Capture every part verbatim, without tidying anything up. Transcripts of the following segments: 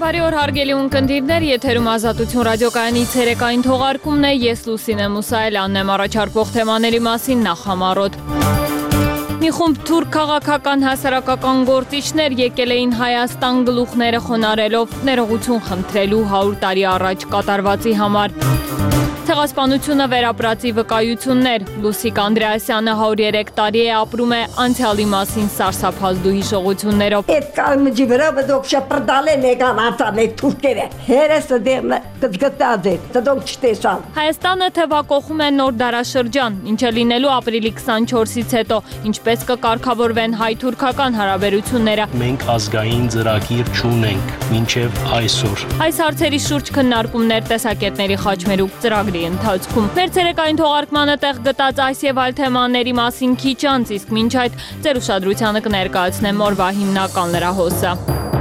Բարի օր հարգելի ունկնդիրներ, եթերում Ազատություն ռադիոկայանի ցերեկային թողարկումն է, ես Լուսինե Մուսայելյանն եմ, առաջարկվող թեմաների մասին նախ համառոտ։ Մի խումբ թուրք քաղաքական հասարակական գործիչներ եկել էին Հայաստան գլուխները խոնարհելով ներողություն խնդրելու հարյուր տարի առաջ կատարվածի համար։ Ցեղասպանությունը վերապրածի վկայություններ, Լուսիկ Անդրեասյանը հարյուր երեք տարի է ապրում է անցյալի մասին սարսափազդու հիշողություններով։ Այդ կալմջի վրա բդոք շպրդալեն եկան անցանել թուրքերը, հերեսը դերն կծգտած է, դոք չտեսան։ Հայաստանը թևակողում է նոր դարաշրջան, ինչը լինելու ապրիլի քսանչորսից հետո, ինչպես կկարգավորվեն հայ-թուրքական հարաբերությունները։ Մենք ազգային ծրագիր չունենք մինչև այսօր։ Այս հարցերի շուրջ քննարկումներ տեսակետների խաչմերուկ ծրագրի ընթացքում։ Մեր ցերեկային թողարկմանը տեղ գտած այս եւ այլ թեմաների մասին քիչ անց, իսկ մինչ այդ ձեր ուշադրությանը կներկայացնեմ օրվա հիմնական լրահոսը։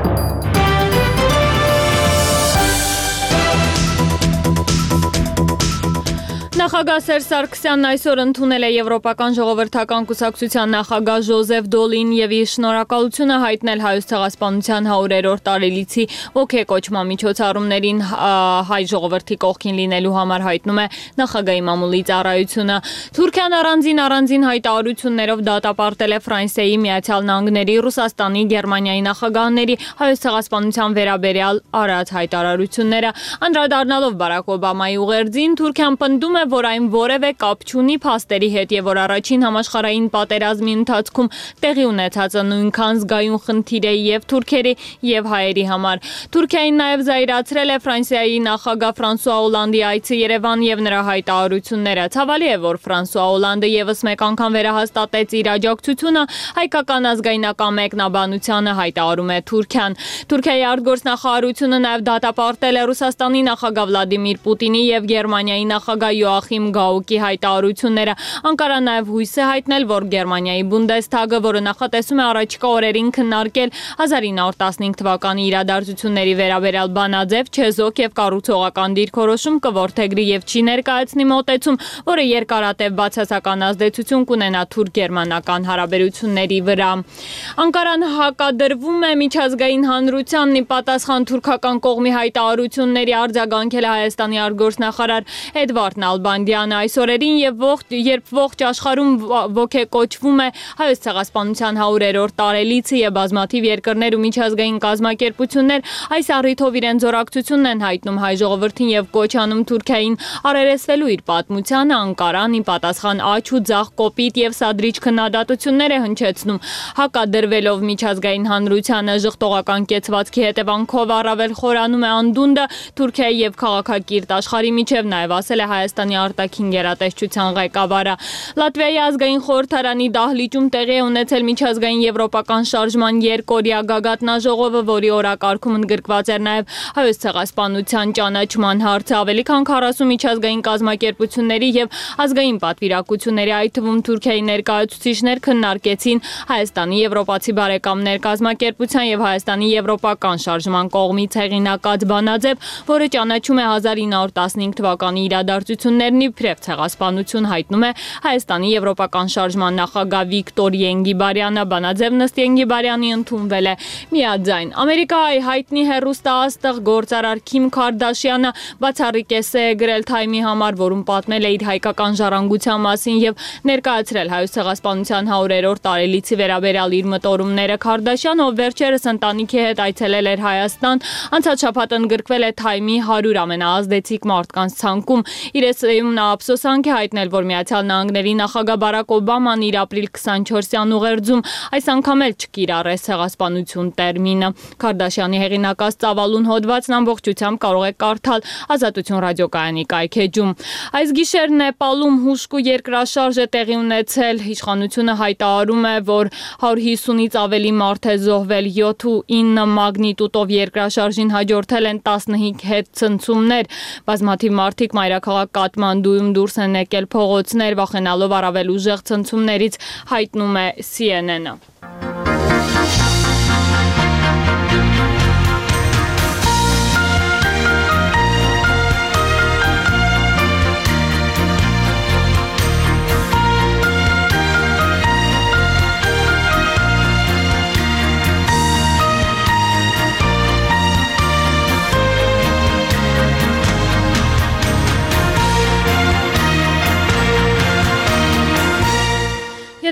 Նախագահ Սերժ Սարգսյանն այսօր ընդունել է Եվրոպական ժողովրդական կուսակցության նախագահ Ժոզեֆ Դոլին եւ իր շնորհակալությունը հայտնել հայոց ցեղասպանության հարյուրերորդ տարելիցի ոգեկոչման միջոցառումներին հայ ժողովրդի կողքին լինելու համար հայտնում է նախագահի մամուլի ծառայությունը։ Թուրքիան առանձին առանձին հայտարարություններով դատապարտել է Ֆրանսիայի, Միացյալ Նահանգների, Ռուսաստանի, Գերմանիայի նախագահների հայոց ցեղասպանության վերաբերյալ արած հայտարարությունները։ Անդրադառնալով Բարակ Օբամայի ուղերձին, Թուրքիան պնդում է, որ այն որևէ կապ չունի փաստերի հետ եւ որ առաջին համաշխարհային պատերազմի ընթացքում տեղի ունեցածը նույնքան զգայուն խնդիր է եւ թուրքերի եւ հայերի համար։ Թուրքիային նաեւ զայրացրել է Ֆրանսիայի նախագահ Ֆրանսուଆ Օլանդի այցը Երևան եւ նրա հայտարարությունները։ Ցավալի է, որ Ֆրանսուଆ Օլանդը եւս մեկ անգամ վերահաստատեց իր աջակցությունը հայկական ազգայնական մեկնաբանությանը, հայտարարում է Թուրքիան։ Թուրքիայի արտգործնախարարությունը նաեւ դատապարտել է Ռուսաստանի նախագահ Վլադիմիր Պուտինի եւ Գերմանիայի նախագահ Յոախիմ Գաուկի հայտարարությունները։ Անկարան նաև հույս է հայտնել, որ Գերմանիայի Բունդեսթագը, որը նախատեսում է առաջիկա օրերին քննարկել հազար ինը հարյուր տասնհինգ թվականի իրադարձությունների վերաբերյալ բանաձև, չեզոք եւ կառուցողական դիրքորոշում կորդեգրի եւ չի ներկայացնի մոտեցում, որը երկարատև բացասական ազդեցություն կունենա թուրք-գերմանական հարաբերությունների վրա։ Անկարան հակադրվում է միջազգային հանրությանն ի պատասխան թուրքական կողմի հայտարարությունների արձագանքել Հայաստանի արտգործնախարար Էդվարդ Նալբանդյանը այս օրերին եւ ողջ երբ ողջ աշխարհում ոգեկոչվում է հայոց ցեղասպանության հարյուրերորդ տարելիցը եւ բազմաթիվ երկրներ ու միջազգային կազմակերպություններ այս առիթով իրենց զորակցությունն են հայտնում հայ ժողովրդին եւ կոչ անում Թուրքիային առերեսվելու իր պատմությանը, Անկարան ի պատասխան աճ ու ձախ կոպիտ եւ սադրիչ քննադատություններ է հնչեցնում, հակադրվելով միջազգային հանրությանը ժխտողական կեցվածքի հետևանքով առավել խորանում է անդունդը Թուրքիայի եւ քաղաքակիրթ աշխարհի միջև, նաեւ ասել է Հայաստանի արտաքին գերատեսչության ղեկավարը։ Լատվիայի ազգային խորհրդարանի դահլիճում տեղի է ունեցել միջազգային եվրոպական շարժման երկօրյա գագաթնաժողովը, որի օրակարգում ընդգրկված էր նաև հայոց ցեղասպանության ճանաչման հարցը։ Ավելի քան քառասուն միջազգային կազմակերպությունների եւ ազգային պատվիրակությունների, այդ թվում Թուրքիայի ներկայացուցիչներ քննարկեցին Հայաստանի եվրոպացի բարեկամներ կազմակերպության եւ Հայաստանի եվրոպական շարժման կողմից հեղինակած բանաձև, որը ճանաչում է հազար ինը հարյուր տասնհինգ թվականի իրադարձություններն իբրև ցեղասպանություն, հայտնում է Հայաստանի եվրոպական շարժման նախագահ Վիկտոր Ենգիբարյանը։ Բանաձևն ըստ Ենգիբարյանի ընդունվել է միաձայն։ Ամերիկայի հայտնի հեռուստաաստղ գործարար Քիմ Քարդաշյանը բացառիկ էսսե է գրել Թայմի համար, որում պատմել է իր հայկական ժառանգության մասին եւ ներկայացրել հայոց ցեղասպանության հարյուրերորդ տարելիցի վերաբերյալ իր մտորումները։ Քարդաշյանը, ով վերջերս ընտանիքի հետ այցելել էր Հայաստան, անցած շաբաթ ընդգրկվել է Թայմի հարյուր ամենաազդեցիկ մարդկանց ցանկում։ Իր էսսեում նա ափսոսանք է հայտնել, որ Միացյալ Նահանգների նախագահ Բարակ Օբաման իր ապրիլ քսանչորսյան ուղերձում այս անգամ էլ չկիրառեց ցեղասպանություն տերմինը։ Քարդաշյանի հեղինակած ծավալուն հոդվածն ամբողջությամբ կարող եք կարդալ Ազատություն ռադիոկայանի կայքեջում։ Այս գիշեր Նեպալում հուժկու երկրաշարժ է տեղի ունեցել։ Իշխանությունը հայտարարում է, որ հարյուր հիսունից ավելի մարդ է զոհվել, յոթ ու ինը մագնիտուդով երկրաշարժին հաջորդել են տասնհինգ հետցնցումներ։ Բազմաթիվ մարդիկ մայրաքաղաք Կաթմանդուում դուրս են եկել փողոցներ, վախենալով առավել ուժեղ ցնցումներից, հայտնում է սի են են-ը։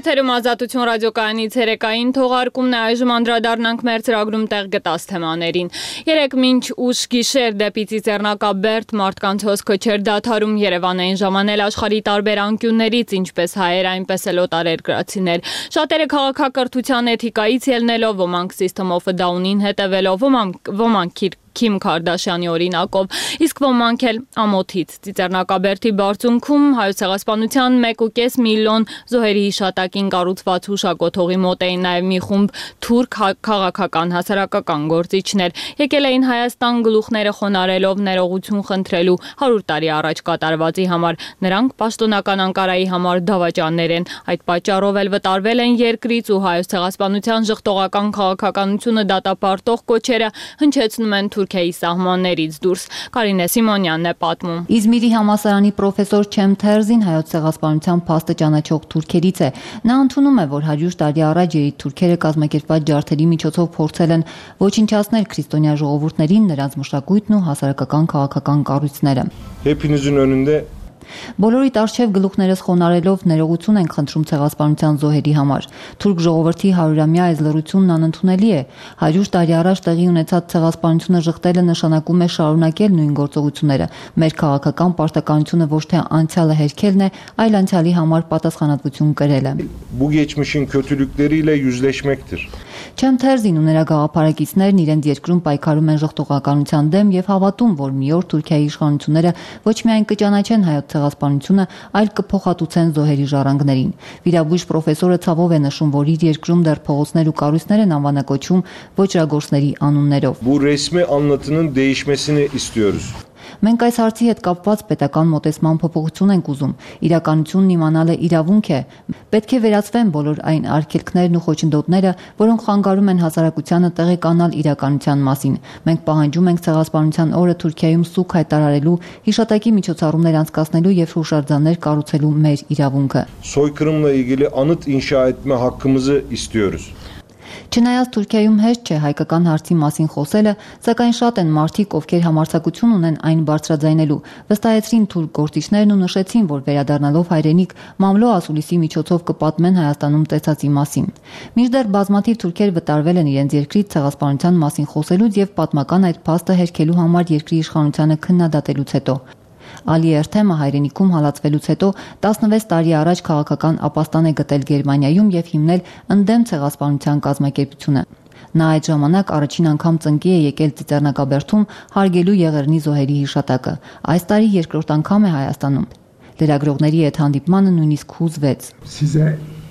Եթերում Ազատություն ռադիոկայանից երեկային թողարկումն է, այժմ անդրադառնանք մեր ծրագրում տեղ գտած թեմաներին։ Երեկ մինչ ուշ գիշեր դեպի Ծիծեռնակաբերդ մարդկանց հոսքը չէր դադարում, Երևան էին ժամանել աշխարհի տարբեր անկյուններից, ինչպես հայեր, այնպես էլ օտարերկրացիներ։ Շատերը քաղաքակրթության էթիկայից ելնելով, ոմանք System of a Down-ին հետևելով, ոմանք ոմանք Քիմ Քարդաշյանի օրինակով, իսկ ոմանք էլ ամոթից։ Ծիծեռնակաբերդի բարձունքում Հայոց ցեղասպանության մեկ ու կես միլիոն զոհերի հիշատակին կառուցված հուշակոթողի մոտ էին նաև մի խումբ թուրք քաղաքական հասարակական գործիչներ։ Եկել էին Հայաստան գլուխները խոնարելով ներողություն խնդրելու հարյուր տարի առաջ կատարվածի համար։ Նրանք պաշտոնական Անկարայի համար դավաճաններ են։ Այդ պատճառով էլ վտարվել են երկրից ու Հայոց ցեղասպանության ժխտողական քաղաքականությունը դատապարտող կոչերը հնչեցնում են Թուրքիայի սահմաններից դուրս։ Կարինե Սիմոնյանն է պատմում։ Իզմիրի համալսարանի պրոֆեսոր Չեմ Թերզին Հայոց ցեղասպանության փաստը ճանաչող թուրքերից է։ Նա ընդունում է, որ հարյուր տարի առաջ երբ թուրքերը կազմակերպված ջարդերի միջոցով փորձել են ոչնչացնել քրիստոնյա ժողովուրդներին, նրանց մշակույթն ու հասարակական քաղաքական կառույցները։ Hepinizin önünde Բոլորիդ արչև գլուխներս խոնարելով ներողություն ենք խնդրում ցեղասպանության զոհերի համար։ Թուրք ժողովրդի հարյուրամյա այս լռությունն անընդունելի է։ հարյուր տարի առաջ տեղի ունեցած ցեղասպանությունը ժխտելը նշանակում է շարունակել նույն գործողությունները։ Մեր քաղաքական պարտականությունը ոչ թե անցյալը հերքելն է, այլ անցյալի համար պատասխանատվություն կրելը։ Bu geçmişin kötülükleriyle yüzleşmektir. Չեմ Թերզին ու նրա գաղափարակիցներն իրենց երկրում պայքարում են ժխտողականության դեմ եւ հավատում, որ մի օր Թուրքիայի իշխանությունները ոչ միայն կճանաչեն հայոց ցեղասպանությունը, այլ կփոխհատուցեն զոհերի ժառանգներին։ Վիրաբույժ պրոֆեսորը ցավով է նշում, որ իր երկրում դեռ փողոցներ ու կառույցներ են անվանակոչում ոճրագործների անուններով։ Bu resmi anlatının değişmesini istiyoruz. Մենք այս հարցի հետ կապված պետական մոտեցման փոփոխություն ենք ուզում։ Իրականությունն իմանալը իրավունք է։ Պետք է վերացվեն բոլոր այն արգելքներն ու խոչընդոտները, որոնք խանգարում են հասարակությանը տեղեկանալ իրականության մասին։ Մենք պահանջում ենք ցեղասպանության օրը Թուրքիայում սուգ հայտարարելու, հիշատակի միջոցառումներ անցկացնելու եւ հուշարձաններ կառուցելու մեր իրավունքը։ Soykırımla ilgili anıt inşa etme hakkımızı istiyoruz. Չնայած Թուրքիայում հեշտ չէ հայկական հարցի մասին խոսելը, սակայն շատ են մարդիկ, ովքեր համարձակություն ունեն այն բարձրաձայնելու, վստահեցրին թուրք գործիչներն ու նշեցին, որ վերադառնալով հայրենիք Մամլո ասուլիսի միջոցով կպատմեն Հայաստանում տեսածի մասին։ Մինչդեռ բազմաթիվ թուրքեր վտարվել են իրենց երկրից ցեղասպանության մասին խոսելուց եւ պատմական այդ փաստը հերքելու համար երկրի իշխանությանը քննադատելուց հետո։ Ալի Էրթեմը հայրենիքում հալածվելուց հետո տասնվեց տարի առաջ քաղաքական ապաստան է գտել Գերմանիայում եւ հիմնել ընդդեմ ցեղասպանության կազմակերպությունը։ Նա այդ ժամանակ առաջին անգամ ծնկի է եկել Ծիծեռնակաբերդում հարգելու Եղեռնի զոհերի հիշատակը։ Այս տարի երկրորդ անգամ է Հայաստանում։ Լրագրողների հետ հանդիպմանը նույնիսկ հուզվեց։ Size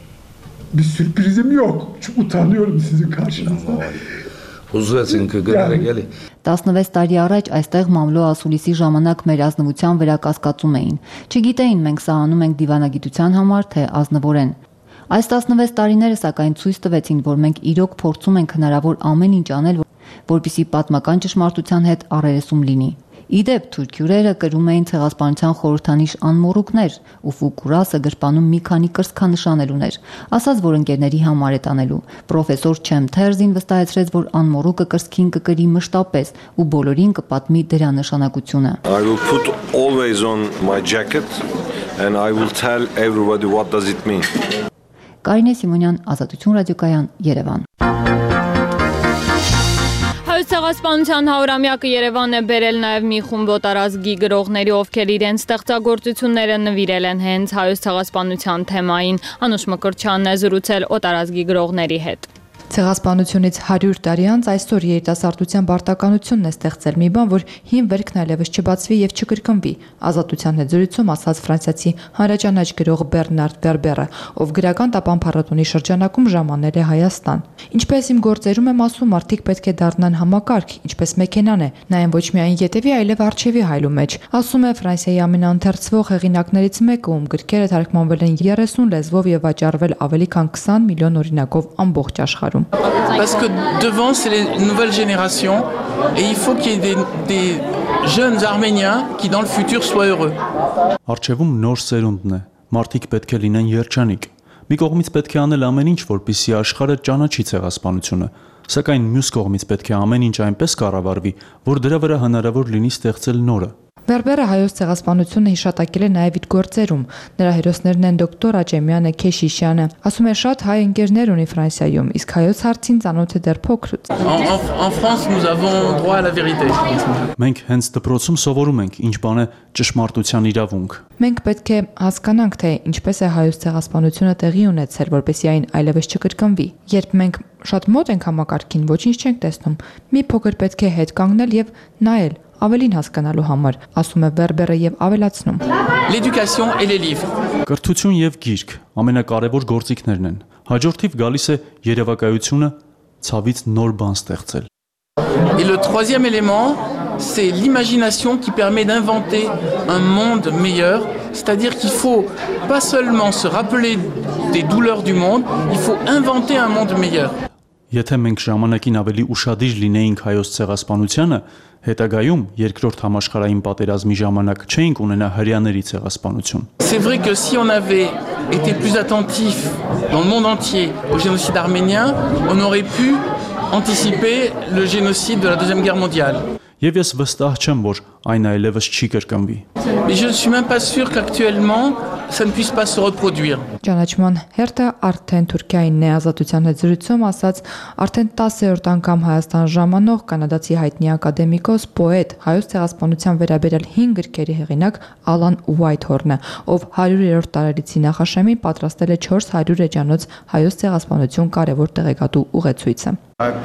bir sürprizim yok. Çok utanıyorum sizin karşınızda. Հուզվեցին կգները գելի։ տասնվեց տարի առաջ այստեղ Մամլո ասուլիսի ժամանակ մեր ազնվության վրա կասկածում էին։ Չգիտեին մենք սա անում ենք դիվանագիտության համար, թե ազնվորեն։ Այս տասնվեց տարիները սակայն ցույց տվեցին, որ մենք իրոք փորձում ենք հնարավոր ամեն ինչ անել, որպեսզի պատմական ճշմարտության հետ առերեսում լինի։ Իդեպ թուրք հյուրերը կրում էին ցեղասպանության խորհրդանիշ անմոռուկներ, ու Ֆուկուրասը գրպանում մի քանի կրծքանշանելուներ, ասաց, որ ընկերների համար է տանելու։ Պրոֆեսոր Չեմ Թերզին վստահեցրեց, որ անմոռուկը կրծքին կկրի մշտապես ու բոլորին կպատմի դրա նշանակությունը։ I will put always on my jacket and I will tell everybody what does it mean. Կարինե Սիմոնյան, Ազատություն ռադիոկայան, Երևան։ Հայոց ցեղասպանության հարյուրամյակը Երևան է բերել նաև մի խումբ օտարազգի գրողների, ովքեր իրենց ստեղծագործությունները նվիրել են հենց հայոց ցեղասպանության թեմային։ Անուշ Մկրտչյանն է զրուցել օտարազգի գրողների հետ։ Ցեղասպանությունից հարյուր տարի անց այսօր երիտասարդության բարտականությունն է ստեղծել մի բան, որ հին վերքն այլևս չբացվի եւ չկրկնվի։ Ազատության հետ զրույցում ասաց ֆրանսիացի հանրաճանաչ գրող Բեռնարդ Վերբերը, ով գրական տապան փառատոնի շրջանակում ժամանել է Հայաստան։ Ինչպես իմ գործերում եմ ասում, մարդիկ պետք է դառնան համակարգ, ինչպես մեքենան է, նայեն ոչ միայն ետևի, այլև առջևի հայլու մեջ։ Ասում է Ֆրանսիայի ամենաընթերցվող հեղինակներից մեկը, ում գրքերը թարգմանվել են երեսուն լեզվով եւ վաճառվել ավելի քան քսան միլիոն օրինակով ամբողջ աշխարհում։ Parce que devant, c'est les nouvelles générations et il faut qu'il y ait des, des jeunes Arméniens qui dans le futur soient heureux. Արչևում նոր սերունդն է, մարդիկ պետք է լինեն երջանիկ։ Մի կողմից պետք է անել ամեն ինչ, որպեսզի աշխարհը ճանաչի ցեղասպանությունը, սակայն մյուս կողմից պետք է ամեն ինչ այնպես կառավարվի, որ դրա վրա հնարավոր լինի ստեղծել նորը։ Վերբերը հայոց ցեղասպանությունը հիշատակել է նաև իր գործերում։ Նրա հերոսներն են դոկտոր Աճեմյանը, Քեշիշյանը։ Ասում է շատ հայ ընկերներ ունի Ֆրանսիայում, իսկ հայոց հարցին ծանոթ է դեռ փոքրուց։ En France nous avons droit à la vérité. Մենք հենց դպրոցում սովորում ենք ինչ բան է ճշմարտության իրավունք։ Մենք պետք է հասկանանք, թե ինչպես է հայոց ցեղասպանությունը տեղի ունեցել, որպեսզի այն այլևս չկրկնվի։ Երբ մենք շատ մոտ ենք համակարգին, ոչինչ չենք տեսնում։ Մի փոքր պետք է հետ կանգնել եւ նայել, ավելին հասկանալու համար, ասում է Վերբերը եւ ավելացնում. L'éducation et les livres. Կրթություն եւ գիրք ամենակարևոր գործիքներն են։ Հաջորդիվ գալիս է երևակայությունը, ցավից նոր բան ստեղծել։ Et le troisième élément, c'est l'imagination qui permet d'inventer un monde meilleur, c'est-à-dire qu'il faut pas seulement se rappeler des douleurs du monde, il faut inventer un monde meilleur. Եթե մենք ժամանակին ավելի ուշադիր լինեինք հայոց ցեղասպանությանը, հետագայում երկրորդ համաշխարհային պատերազմի ժամանակ չէինք ունենա հрьяաների ցեղասպանություն։ C'est vrai que si on avait été plus attentif dans le monde entier au génocide arménien, on aurait pu anticiper le génocide de la Deuxième Guerre mondiale. Եվ ես վստահ չեմ, որ այն այլևս չի կրկնվի։ Mais je ne suis même pas sûr qu'actuellement ça ne puisse pas se reproduire. Ճանաչման հերթը արդեն Թուրքիային է ազատության հետ զրույցում ասաց արդեն տասերորդ անգամ Հայաստան ժամանող կանադացի հայտնի ակադեմիկոս, պոետ, հայոց ցեղասպանության վերաբերյալ հինգ գրքերի հեղինակ Ալան Ուայթհորնը, ով հարյուրերորդ տարելիցի նախաշեմին պատրաստել է չորս հարյուր էջանոց հայոց ցեղասպանություն կարևոր տեղեկատու ուղեցույցը։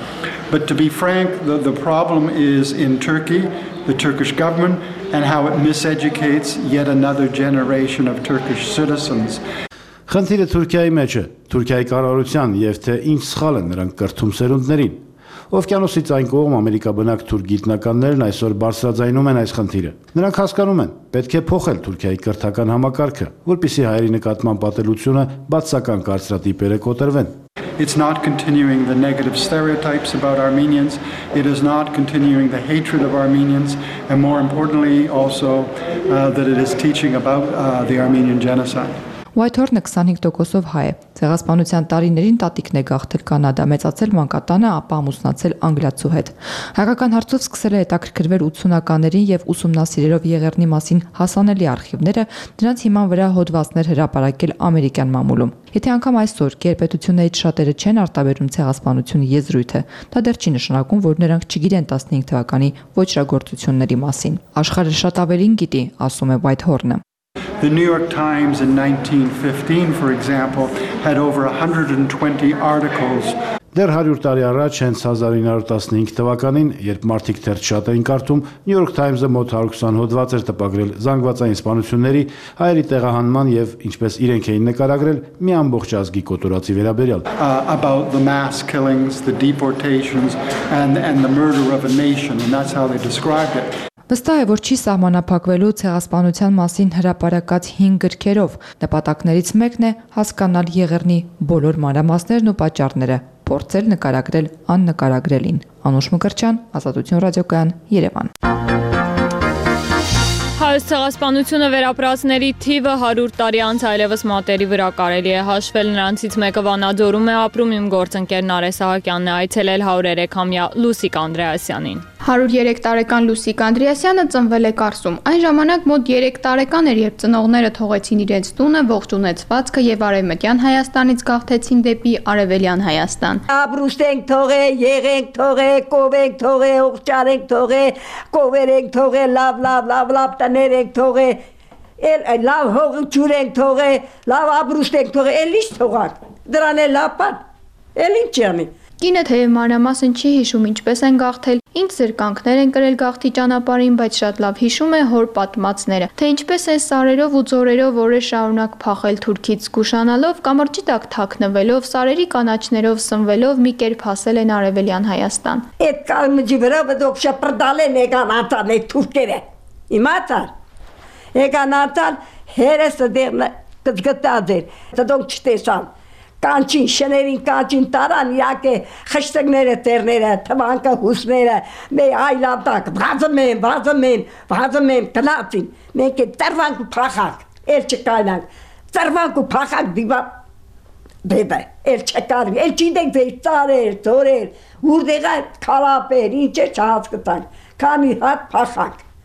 But to be frank, the, the problem is in Turkey, the Turkish government, and how it miseducates yet another generation of Turkish citizens. Խնդիրը Թուրքիայի մեջ է, Թուրքիայի կառավարության եւ թե ինչ սխալ են նրանք կրթում սերունդներին։ Օվկիանոսից այն կողմ ամերիկաբնակ թուրք գիտնականներն այսօր բարձրաձայնում են այս խնդիրը։ Նրանք հասկանում են, պետք է փոխել Թուրքիայի կրթական համակարգը, որպեսզի հայերի նկատմամբ պատելությունը բացական կարծրատիպերը կոտրվեն։ It's not continuing the negative stereotypes about Armenians. It is not continuing the hatred of Armenians. And more importantly, also, uh, that it is teaching about uh, the Armenian genocide. Ուայթհորնը քսանհինգ տոկոսով հայ է։ Ցեղասպանության տարիներին տատիկն է գաղթել Կանադա, մեծացել մանկատանը, ապա ամուսնացել անգլիացու հետ։ Հայկական հարցով սկսել է հետաքրքրվել ութսունականներին եւ ուսումնասիրելով Եղեռնի մասին հասանելի արխիվները, դրանց հիման վրա հոդվածներ հրապարակել ամերիկյան մամուլում։ Եթե անգամ այսօր գերպետություններից շատերը չեն արտաբերում ցեղասպանությունը եզրույթը, դա դեռ չի նշանակում, որ նրանք չգիտեն տասնհինգ թվականի ոչրագործությունների մասին։ Աշխարհը շատ ավելին գիտի, ասում է Ուայթհորնը։ The New York Times in nineteen fifteen, for example, had over one hundred twenty articles. Դեռ հարյուր տարի առաջ հենց հազար ինը հարյուր տասնհինգ թվականին, երբ մարդիկ թերթ շատ էին կարդում, New York Times-ը մոտ հարյուր քսան հոդված էր տպագրել զանգվածային սպանությունների, հայերի տեղահանման եւ ինչպես իրենք էին նկարագրել, մի ամբողջ ազգի կոտորածի վերաբերյալ. About the mass killings, the deportations and and the murder of a nation, and that's how they described it. Վստահ է, որ չի սահմանափակվելու ցեղասպանության մասին հրապարակած հինգ գրքերով։ Նպատակներից մեկն է հասկանալ Եղեռնի բոլոր մանրամասներն ու պատճառները, փորձել նկարագրել աննկարագրելին։ Անուշ Մկրտչյան, Ազատություն ռադիոկայան, Երևան։ Հայոց ցեղասպանությունը վերապրածների թիվը հարյուր տարի անց այլևս մատերի վրա կարելի է հաշվել, նրանցից մեկը Վանաձորում է ապրում, իմ գործընկեր Նարէ Սահակյանն է այցելել հարյուրերեքամյա Լուսիկ Անդրեասյանին։ հարյուր երեք տարեկան Լուսիկ Անդրեասյանը ծնվել է Կարսում։ Այն ժամանակ մոտ երեք տարեկան էր, երբ ծնողները թողեցին իրենց տունը, ողջ ունեցվածքը եւ Արևմտյան Հայաստանից գաղթեցին դեպի Արևելյան Հայաստան։ Ապրուստենք թողե, եղենք թողե, կովենք թողե, օղճարենք թողե, կովերենք թողե, լավ լավ լավ լավ տներենք թողե, էլ լավ հող ջուրենք թողե, լավ ապրուստենք թողե, էլ ինչ թողանք։ Դրան է լավ բան։ Էլ ինչ անի։ Կինը թեև մանրամասն չի հիշում ինչպես են գաղթել, ինչ զրկանքներ են կրել գաղթի ճանապարհին, բայց շատ լավ հիշում է հոր պատմածները, թե ինչպես են սարերով ու ձորերով օրեր շարունակ փախել Թուրքից զգուշանալով, կամրջի տակ թաքնվելով, սարերի կանաչներով սնվելով մի կերպ հասել են Արևելյան Հայաստան։ Այդ կամրջի վրա բդոք շապրդալեն եկան ատան այդ թուրքերը։ Իմացար։ Եկան ատան հերեսը դեռ կծգտած էր, դոք չտեսան։ Կանչին, շներին կանչին տարան, յակե խշտկները տերները, թվանկը հուսները, մե այլատակ, վազում են, վազում են, վազում են, տնացին, մենք է տրվանք ու պախակ, էլ չկայնանք, տրվանք ու պախակ դիվա բեդը, էլ չկարվի, էլ չիդենք վեր ծարեր, ծորեր, ուրդեղա կալապեր, ինչ է չհասկտանք, կանի հատ պախակ։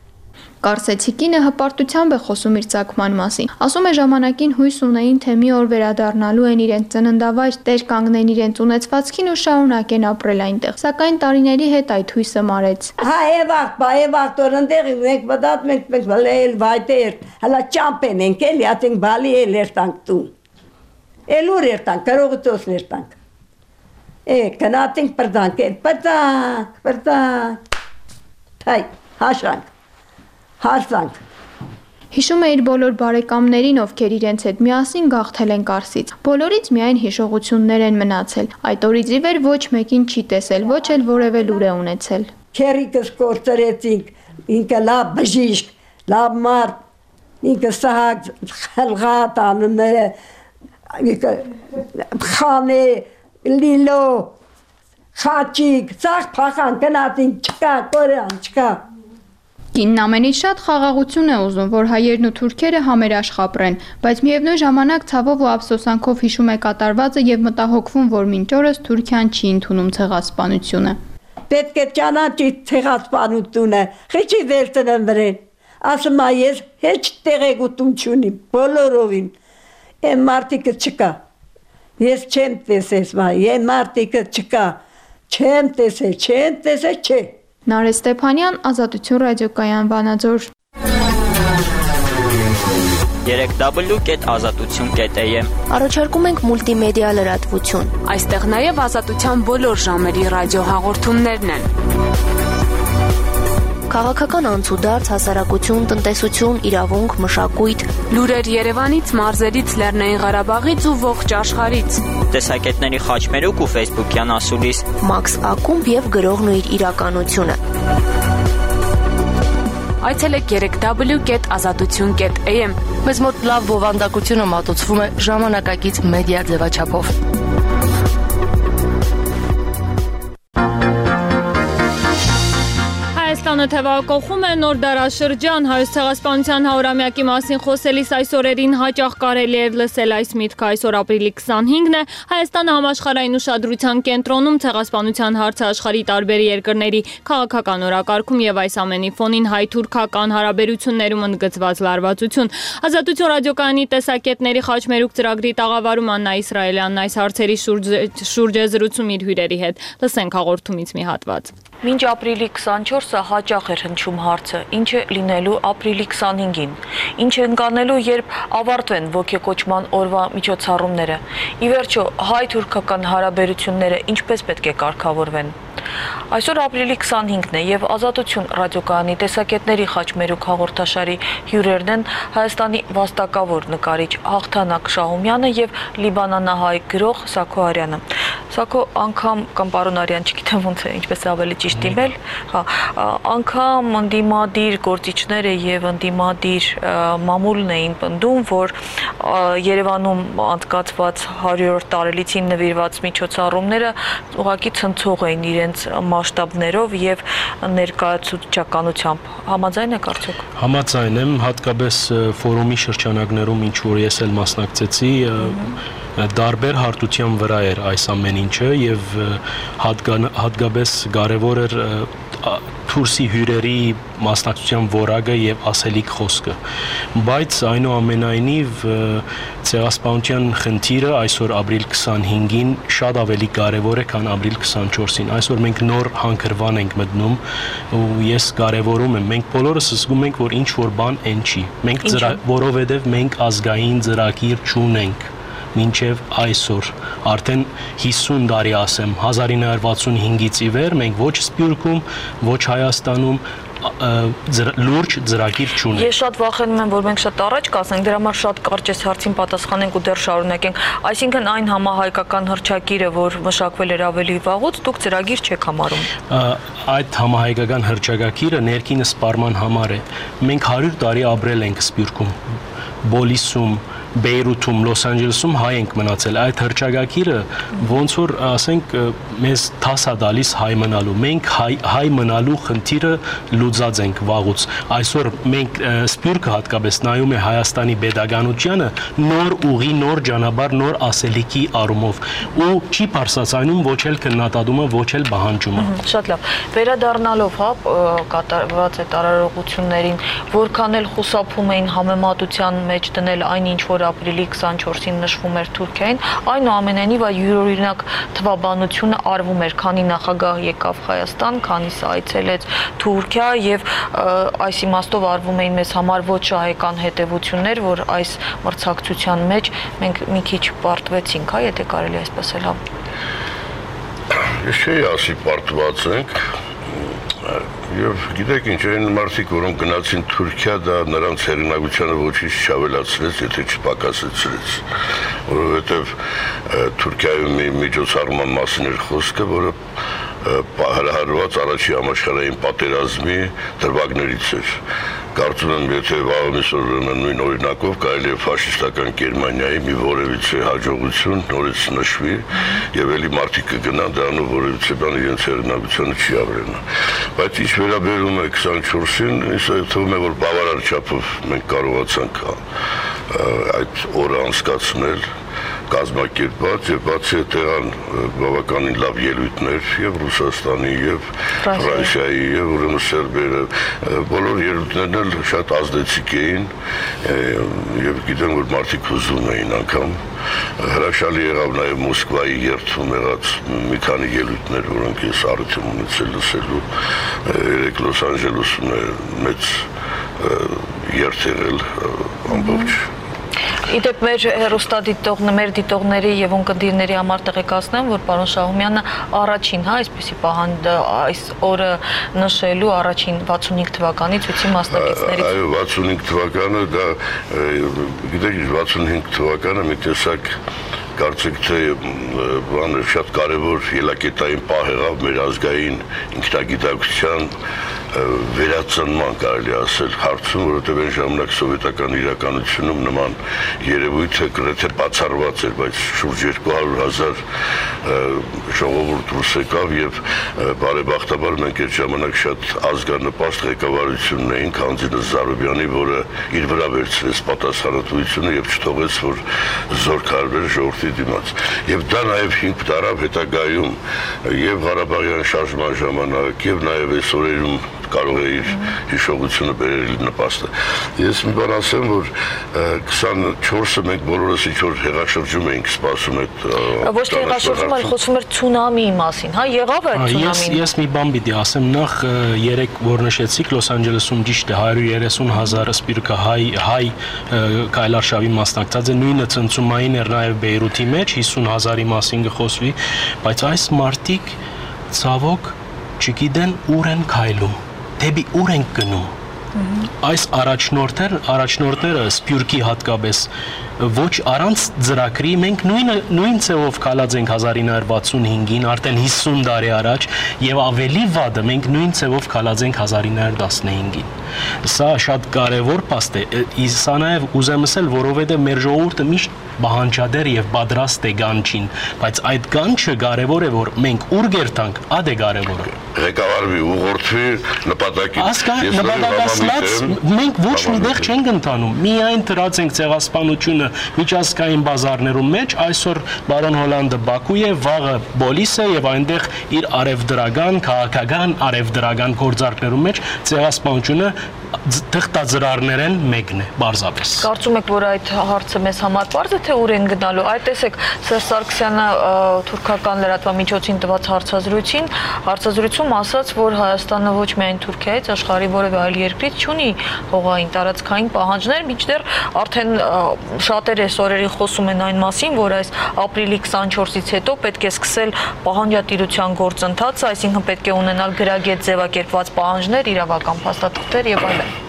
Կարսեցի կինը հպարտությամբ է խոսում իր ծագման մասին։ Ասում է ժամանակին հույս ունեին, թե մի օր վերադառնալու են իրենց ծննդավայր, տեր կանգնեն իրենց ունեցվածքին ու շարունակեն ապրել այնտեղ։ Սակայն տարիների հետ այդ հույսը մարեց։ Հա եվաղ, բա եվաղ տորնդեղ մենք բդատ մենք մենք վլել վայտեր, հլա ճամպեն ենք էլի, ատենք բալի էլ երտանք տուն։ Էլուր երտանք, կրողտոս երտանք։ Է, կնատենք պրդանք էլ, պրդանք, պրդանք, թայ, հաշանք, հարցանք։ Հիշում է իր բոլոր բարեկամներին, ովքեր իրենց հետ միասին գաղթել են Կարսից։ Բոլորից միայն հիշողություններ են մնացել։ Այդ օրից ի վեր ոչ մեկին չի տեսել, ոչ էլ որևէ լուր է ունեցել։ Քերիկս կորցրեցինք, ինքը լավ բժիշկ, լավ մարդ, ինքը սահակ խելղատ անունները, ինքը խանե, լիլո, խաչիկ, ծաղ փախան կնատին չկա, կորյան չկա։ Կինն ամենից շատ խաղաղություն է ուզում, որ հայերն ու թուրքերը համերաշխ ապրեն, բայց միևնույն ժամանակ ցավով ու ափսոսանքով հիշում է կատարվածը եւ մտահոգվում, որ մինչ օրս Թուրքիան չի ընդունում ցեղասպանությունը։ Պետք է ճանաչի ցեղասպանությունը, խիչի վերցնեն վրեն։ Ասում է ես heç տեղեկություն չունիմ, բոլորովին։ Այն մարդիկը չկա։ Ես չեմ տեսել, այն մարդիկը չկա։ Չեմ տեսել, չեմ տեսել, չէ։ Նարէ Ստեփանյան, Ազատություն ռադիոկայան, Վանաձոր։ երեք w կետ ազատություն կետ a m Առաջարկում ենք մուլտիմեդիա լրատվություն։ Այստեղ նաև ազատության բոլոր ժամերի ռադիոհաղորդումներն են։ Քաղաքական անցուդարձ, հասարակություն, տնտեսություն, իրավունք, մշակույթ, լուրեր Երևանից, մարզերից, Լեռնային Ղարաբաղից ու ողջ աշխարհից։ Տեսակետների խաչմերուկ ու ֆեյսբուքյան ասուլիս։ Մաքս Ակումբ եւ գրողն ու իր իրականությունը։ Այցելեք երեք w կետ ազատություն կետ a m Մեզ մոտ լավ բովանդակությունը մատուցվում է ժամանակակից մեդիա ձևաչափով։ Հայաստանը թևակողում է նոր դարաշրջան, հայոց ցեղասպանության հարյուրամյակի մասին խոսելիս այս օրերին հաճախ կարելի էր լսել այս միտքը։ Այսօր ապրիլի քսանհինգն է, Հայաստանը համաշխարհային ուշադրության կենտրոնում, ցեղասպանության հարցը աշխարհի տարբեր երկրների քաղաքական օրակարգում եւ այս ամենի ֆոնին հայ-թուրքական հարաբերություններում ընդգծված լարվածություն։ Ազատություն ռադիոկայանի տեսակետների խաչմերուկ ծրագրի տաղավարում Աննա Իսրայելյանն այս հարցերի շուրջ է զրուցում իր հյուրերի հետ։ Լսենք հաղորդումից մի հատված։ Մինչ ապրիլի քսանչորսը հաճախ էր հնչում հարցը, ինչ է լինելու ապրիլի քսանհինգին, ինչ է ընկանելու, երբ ավարտվեն ոգեկոճման օրվա միջոցառումները։ Ի վերջո, հայ-թուրքական հարաբերությունները ինչպես պետք է կարգավորվեն։ Այսօր ապրիլի քսանհինգն է եւ Ազատություն ռադիոկայանի տեսակետների խաչմերուկ հաղորդաշարի հյուրերն են Հայաստանի վաստակավոր նկարիչ Հաղթանակ Շահումյանը եւ լիբանանահայ գրող Սաքո Արյանը։ Սաքո, անգամ կամ պարոն Արյան, չգիտեմ ոնց է, ինչպես ավելի ճիշտ իմել, հա, անգամ ընդդիմադիր գործիչները եւ ընդդիմադիր մամուլն էին պնդում, որ Երևանում անցկացված հարյուրորդ տարելիցին նվիրված միջոցառումները ուղղակի ցնցող էին իրենց մասշտաբներով եւ ներկայացուցչականությամբ։ Համաձայն եք արդյոք։ Համաձայն եմ, հատկապես ֆորումի շրջանակներում, ինչ որ ես էլ մասնակցեցի, դարբեր հարթության վրա էր այս ամեն ինչը եւ հատկապես կարեւոր էր Թուրսի հյուրերի մասնակցության որակը եւ ասելիք խոսքը, բայց այնուամենայնիվ ցեղասպանության խնդիրը այսօր ապրիլ քսանհինգին շատ ավելի կարեւոր է, քան ապրիլ քսանչորսին։ Այսօր մենք նոր հանքրվան ենք մտնում ու ես կարեւորում եմ, մենք բոլորս զգում ենք, որ ինչ որ բան այն չի։ Մենք որովհետեւ մենք ազգային ծրագիր չունենք մինչև այսօր, արդեն հիսուն տարի ասեմ, հազար ինը հարյուր վաթսունհինգից ի վեր մենք ոչ Սփյուռքում, ոչ Հայաստանում լուրջ ծրագիր չունենք։ Ես շատ վախենում եմ, որ մենք շատ առաջ կասենք, դրա համար շատ կարճ այս հարցին պատասխանենք ու դեռ շարունակենք։ Այսինքն այն համահայկական հռչակիրը, որ մշակվել էր ավելի վաղուց, դուք ծրագիր չեք համարում։ Այդ համահայկական հռչակագիրը ներքին սպառման համար է։ Մենք հարյուր տարի ապրել ենք Սփյուռքում, Բոլիսում, Բեյրութում, Լոս Անջելեսում հայ ենք մնացել, այդ հռչակագիրը ոնց որ ասենք մեզ թաս է տալիս հայ մնալու։ Մենք հայ, հայ մնալու խնդիրը լուծած ենք վաղուց։ Այսօր մենք Սփյուռքը հատկապես նայում է Հայաստանի pedagogiանը նոր ուղի, նոր ճանապարհ, նոր ասելիքի առումով ու չի բարձրացնում ոչ էլ քննադատումը, ոչ էլ պահանջումը։ Շատ լավ։ Վերադառնալով, հա, կատարված այդ արարողություններին, որքան էլ խուսափում էին համեմատության մեջ դնել այն ինչ որ ապրիլի քսանչորսին նշվում էր Թուրքիային, այնուամենայնիվ յուրօրինակ թվաբանությունը արվում էր, քանի նախագահ եկավ Հայաստան, քանիսը այցելեց Թուրքիա եւ այս իմաստով արվում էին մեզ համար ոչ շահեկան հետևություններ, որ այս մրցակցության մեջ մենք մի քիչ պարտվեցինք, հա, եթե կարելի է այսպես ասել, հա։ Ես չէի ասի պարտված ենք, եւ գիտեք ինչ, այն մարդիկ, որոնք գնացին Թուրքիա, դա նրանց հեղինակությանը ոչինչ չավելացրեց, եթե չպակասեցրեց, որովհետեւ Թուրքիայում մի միջոցառման մասին էր խոսքը, որը հրահարված առաջի համաշխարհային պատերազմի դրվագներից էր։ Կարծում եմ, եթե վաղեմի սորը նույն օրինակով կարելի է ֆաշիստական Գերմանիայի մի որևիցե հաջողություն նորից նշվի եւ էլի մարդիկ կգնան դրանով որևիցե բան իրենց հեղինակությանը չի ավելանա։ Բայց ինչ վերաբերում է քսանչորսին, ինձ թվում է, որ բավարար չափով մենք կարողացանք այդ օրը անցկացնել կազմակերպած եւ բացի այդտեղան բավականին լավ ելույթներ եւ Ռուսաստանի եւ Ֆրանսիայի եւ ուրեմն Սերբիայի բոլոր ելույթներն էլ շատ ազդեցիկ էին եւ գիտեմ որ մարդիկ հուզում էին անգամ հրաշալի եղավ նաեւ Մոսկվայի երթում եղած մի քանի ելույթներ որոնք ես արդեն ունեցել լսելու երեք Լոս Անջելեսում մեծ երթ եղել ամբողջ Իդեպ մեր հեռուստադիտողներ, մեր դիտողների եւ ունկնդիրների համար տեղեկացնեմ, որ պարոն Շահումյանը առաջին, հա, այսպեսի պահանջ այս օրը նշելու առաջին վաթսունհինգ թվականի ցույցի մասնակիցներից։ Այո, վաթսունհինգ թվականը դա գիտեք, վաթսունհինգ թվականը մի տեսակ կարծեք թե բանը շատ կարևոր ելակետային պահ եղավ մեր ազգային ինքնագիտակցության վերածնման կարելի ասել հարցում, որովհետև այն ժամանակ սովետական իրականությունում նման երևույթը գրեթե բացառված էր, բայց շուրջ երկու հարյուր հազար ժողովուրդ դուրս եկավ եւ բարեբախտաբար մենք այդ ժամանակ շատ ազգանպաստ ղեկավարություն ունեինք Հանձինե Զարուբյանի, որը իր վրա վերցրեց պատասխանատվությունը եւ չթողեց, որ զորքարվեր ժողովրդի դիմաց։ Եվ դա նաեւ հիմք տարավ հետագայում եւ Ղարաբաղյան շարժման ժամանակ եւ նաեւ այս օրերում կարող է իր հիշողությունը բերել նպաստը։ Ես մի բան ասեմ, որ քսանչորսը մենք բոլորս ինչ-որ հեղաշրջում էինք սպասում այդ ոչ թե հեղաշրջում, այլ խոսում էր ցունամիի մասին, հա, եղավ այդ ցունամին։ Ես մի բան պիտի ասեմ, նախ երեք որ նշեցիք Լոս Անջելեսում ճիշտ է հարյուր երեսուն հազար սպիրկը հայ հայ կայլարշավի մասնակցած է, նույնը ցնցումային էր նաև Բեյրութի մեջ հիսուն հազարի մասին կխոսվի, բայց այս մարտիկ ցավոք չգիտեն ուր են քայլում, դեպի ուր են գնում։ Այս առաջնորդներ, առաջնորդները Սփյուռքի հատկապես ոչ առանց ծրագրի մենք նույն նույն ցեվով կալած ենք հազար ինը հարյուր վաթսունհինգին, արդեն հիսուն տարի առաջ եւ ավելի վատը մենք նույն ցեվով կալած ենք հազար ինը հարյուր տասնհինգին։ Սա շատ կարևոր փաստ է, սա նաեւ ուզեմ ասել, որովհետեւ մեր ժողովուրդը միշտ բանջադեր եւ պատրաստ է գանչին, բայց այդ գանչը կարևոր է, որ մենք ուր գերտանք, ա դե կարևոր է։ Ղեկավարվի ուղղորդվի նպատակից։ Նպատակասլաց մենք ոչ միտեղ չենք ընթանում, միայն դրած ենք ցեղասպանությունը միջազգային բազարներում մեջ, այսօր բարոն Հոլանդը Բաքու է, վաղը Բոլիս է եւ այնտեղ իր արևդրական, քաղաքական, արևդրական գործարքներում մեջ ցեղասպանությունը թղթաձրարներեն մեկն է, բարձապես։ Կարծում եք, որ այդ հարցը մեզ համար բարձ է, թե ուր են գնալու։ Այդ տեսեք, Սերժ Սարգսյանը թուրքական լրատվամիջոցին տված հարցազրույցին, հարցազրույցում ասաց, որ Հայաստանը ոչ միայն Թուրքիայից, աշխարհի որևէ այլ երկրից չունի հողային տարածքային պահանջներ, մինչդեռ արդեն շատեր այս օրերին խոսում են այն մասին, որ այս ապրիլի քսանչորսից հետո պետք է սկսել պահանջատիրության գործընթացը, այսինքն պետք է ունենալ գրագետ ձևակերպված պահանջներ, իրավական փաստաթղթեր եւ այլն։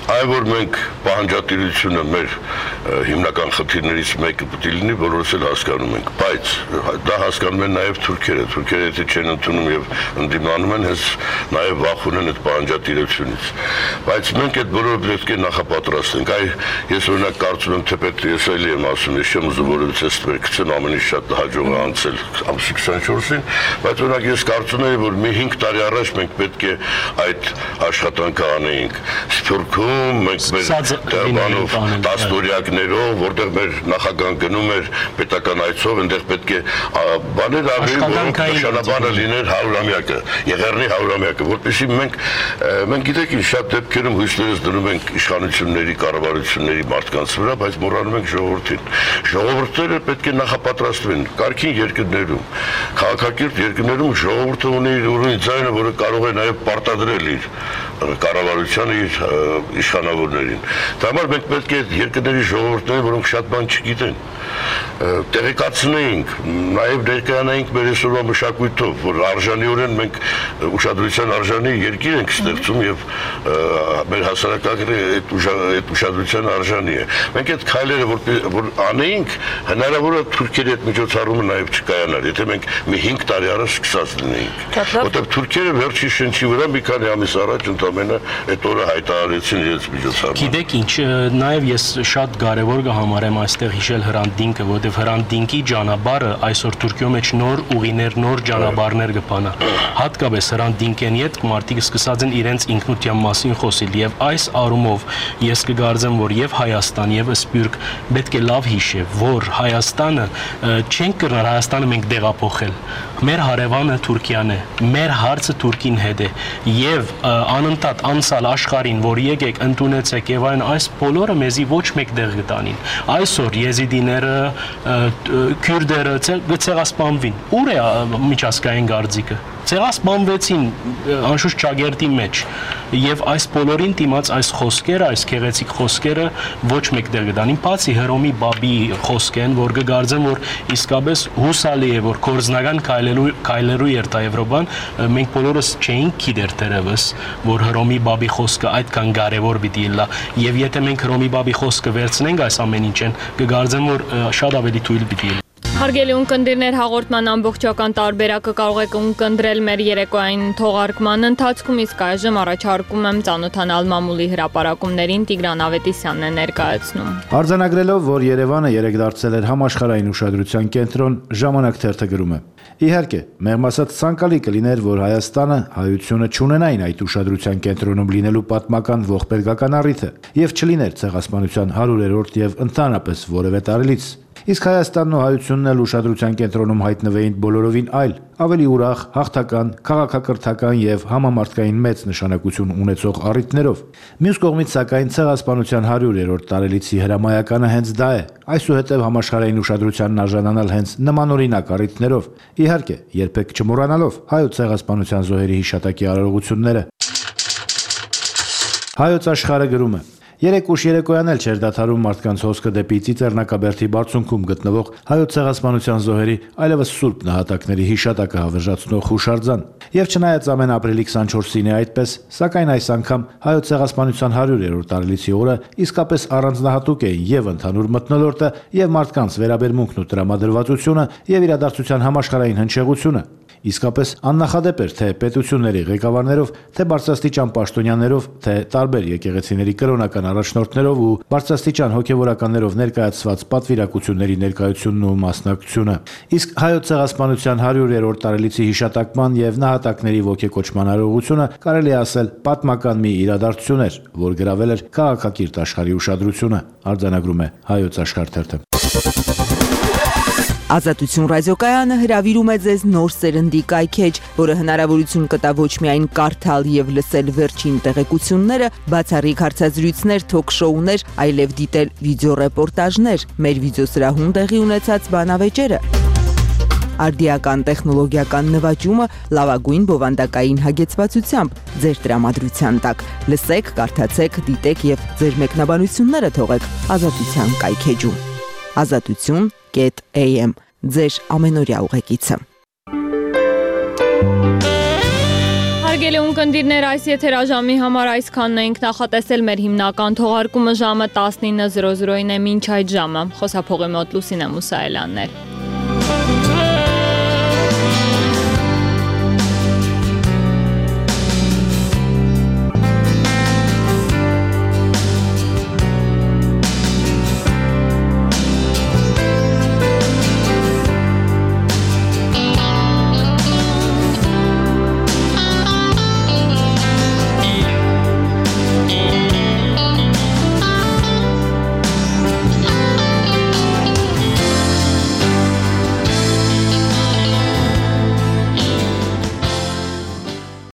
Այն որ մենք պահանջատիրությունը մեր հիմնական խնդիրներից մեկը պետք է լինի, բոլորս էլ հասկանում ենք, բայց դա հասկանում են նաև թուրքերը, թուրքերը եթե չեն ընդունում եւ ընդդիմանում են, հենց նաև վախ ունեն այդ պահանջատիրությունից։ Բայց մենք այդ բոլորը պետք է նախապատրաստենք։ Այ ես օրինակ կարծում եմ, թե պետք է ես այլ եմ ասում, ես չեմ ուզում որևէ ստվեր գցեն ամենից շատ հաջողը անցել ամսի քսանչորսին, բայց օրինակ ես կարծում եմ, որ մի հինգ տարի առաջ մենք պետք է այդ աշխատանքը անեինք։ Սփյուռքում մենք մեր բանով տասնօրյակներով, որտեղ մեր նախագահան գնում էր պետական այցով, այնտեղ պետք է բաներ ավելի որոնք նշանաբանը լիներ հարյուրամյակը, Եղեռնի հարյուրամյակը, որպեսզի մենք մենք գիտեք ինչ շատ դեպքերում հույսներս դնում ենք իշխանությունների, կառավարությունների մարդկանց վրա, բայց մոռանում ենք ժողովրդին։ Ժողովուրդները պետք է նախապատրաստվեն կարգին երկրներում, քաղաքակիրթ երկրներում ժողովուրդը ունի ունի ձայնը, որը կարող է նաև պարտադրել իր կառավարությանը, իր իշխանավորներին։ Դա համար մենք պետք է երկրների ժողովուրդներին, որոնք շատ բան չգիտեն, տեղեկացնեինք, նաև ներկայանայինք մեր այսօրվա մշակույթով, որ արժանիորեն մենք ուշադրության արժանի երկիր ենք ստեղծում եւ մեր հասարակակիրը այդ ուշադրության արժանի է։ Մենք այդ քայլերը որ անեինք, հնարավոր է թուրքերի այդ միջոցառումը նաև չկայանար, եթե մենք մի հինգ տարի առաջ սկսած լինեինք։ Որտեղ թուրքերը վերջի շնչի վրա մի քանի ամիս առաջ ընդամենը այդ օրը հայտարարեցին իրենց միջոցառումը։ Գիտեք ինչ, նաև ես շատ կարևոր կհամարեմ այստեղ հիշել Հրանտ դինքը, որտեղ Հրանտ դինքի ճանապարհը այսօր Թուրքիո մեջ նոր ուղիներ, նոր ճանապարհներ կփանա։ Հատկապես Հրանտ դինքեն հետ մարդիկ սկսած են իրենց ինքնության մասին խոսել եւ այս առումով ես կգարձեմ, որ եւ Հայաստան եւ Սփյուռք պետք է լավ հիշե, որ Հայաստանը չենք կրնար Հայաստանը մենք դեղափոխել։ Մեր հարևանը Թուրքիան է, մեր հարցը Թուրքին հետ է եւ անընդհատ անցալ աշխարհին, որ եկեք ընդունեցեք եւ այն այս բոլորը մեզի ոչ մեկ դեղ կտանին։ Այսօր եզիդիները, քյուրդերը ցեղասպանվին։ Ուր է միջազգային գարձիկը։ Ցեղասպանվեցին անշուշտ ճագերտի մեջ եւ այս բոլորին դիմաց այս խոսքերը, այս քեղեցիկ խոսքերը ոչ մեկ դեր կդանին, բացի Հռոմի Բաբի խոսքեն, որ կգարձեմ, որ իսկապես հուսալի է, որ կորզնական քայլելու քայլերու երթա Եվրոպան, մենք բոլորս չէինք գիտեր դերևս, որ Հռոմի Բաբի խոսքը այդքան կարեւոր պիտի լա եւ եթե մենք Հռոմի Բաբի խոսքը վերցնենք այս ամեն ինչեն, կգարձեմ, որ շատ ավելի թույլ պիտի լինի։ Հարգելի ունկնդիրներ, հաղորդման ամբողջական տարբերակը կարող եք ունկնդրել մեր երեկոային թողարկման ընթացքում, իսկ այժմ առաջարկում եմ ծանոթանալ մամուլի հրապարակումներին Տիգրան Ավետիսյանն է ներկայացնում։ Արձանագրելով, որ Երևանը երեք դարձել էր համաշխարհային ուշադրության կենտրոն, Ժամանակ թերթը գրում է. Իհարկե, մեղմ ասած ցանկալի կլիներ, որ Հայաստանը, հայությունը չունենային այդ ուշադրության կենտրոնում լինելու պատմական ողբերգական առիթը եւ չլիներ ցեղասպանության հարյուրերորդ եւ ընդհանրապես որևէ տարելից։ Իսկ Հայաստանն ու հայությունն էլ ուշադրության կենտրոնում հայտնվեին բոլորովին այլ, ավելի ուրախ, հաղթական, քաղաքակրթական եւ համամարտկային մեծ նշանակություն ունեցող առիթներով։ Մյուս կողմից, սակայն, ցեղասպանության հարյուրերորդ տարելիցի հրամայականը հենց դա է, այսուհետև համաշխարհային ուշադրությանն արժանանալ հենց նմանօրինակ առիթներով, իհարկե, երբեք չմոռանալով հայոց ցեղասպանության զոհերի հիշատակի արարողությունները։ Հայոց աշխարհը գրում է. Երեք ուշ երեկոյան էլ չէր դադարում մարդկանց հոսքը դեպի Ծիծեռնակաբերդի բարձունքում գտնվող հայոց ցեղասպանության զոհերի այլևս սուրբ նահատակների հիշատակը հավերժացնող հուշարձան։ Եվ չնայած ամեն ապրիլի քսանչորսին է այդպես, սակայն այս անգամ հայոց ցեղասպանության հարյուրերորդ տարելիցի օրը իսկապես առանձնահատուկ է եւ ընդհանուր մթնոլորտը եւ մարդկանց վերաբերմունքն ու տրամադրվածությունը եւ իրադարձության համաշխարհային հնչեղությունը։ Իսկապես աննախադեպ էր թե պետությունների ղեկավարներով, թե բարձրաստիճան պաշտոնյաներով, թե տարբեր եկեղեցիների կրոնական առաջնորդներով ու բարձրաստիճան հոգևորականներով ներկայացված պատվիրակությունների ներկայությունն ու մասնակցությունը։ Իսկ հայոց ցեղասպանության հարյուրերորդ տարելիցի հիշատակման եւ նահատակների ոգեկոչման արարողությունը կարելի է ասել պատմական մի իրադարձություն էր, որ գրավել էր քաղաքակիրթ աշխարհի ուշադրությունը, արձանագրում է Հայոց աշխարհ թերթը։ Ազատություն ռադիոկայանը հրավիրում է ձեզ նոր սերնդի կայքեջ, որը հնարավորություն կտա ոչ միայն կարդալ եւ լսել վերջին տեղեկությունները, բացառիկ հարցազրույցներ, թոք-շոուներ, այլև դիտել վիդեոռեպորտաժներ, մեր վիդեոսրահում տեղի ունեցած բանավեճերը։ Արդիական տեխնոլոգիական նվաճումը լավագույն բովանդակային հագեցվածությամբ ձեր տրամադրության տակ։ Լսեք, կարդացեք, դիտեք եւ ձեր մեկնաբանությունները թողեք Ազատության կայքեջում։ Ազատություն am ձեր ամենօրյա ուղեկիցը։ Հարգելի ունկնդիրներ, այս եթերաժամի համար այսքանն էինք նախատեսել, մեր հիմնական թողարկումը ժամը տասնինը զրո զրոին է մինչ այդ ժամը։ Խոսափողի մոտ Լուսինե Մուսայելյանն էր։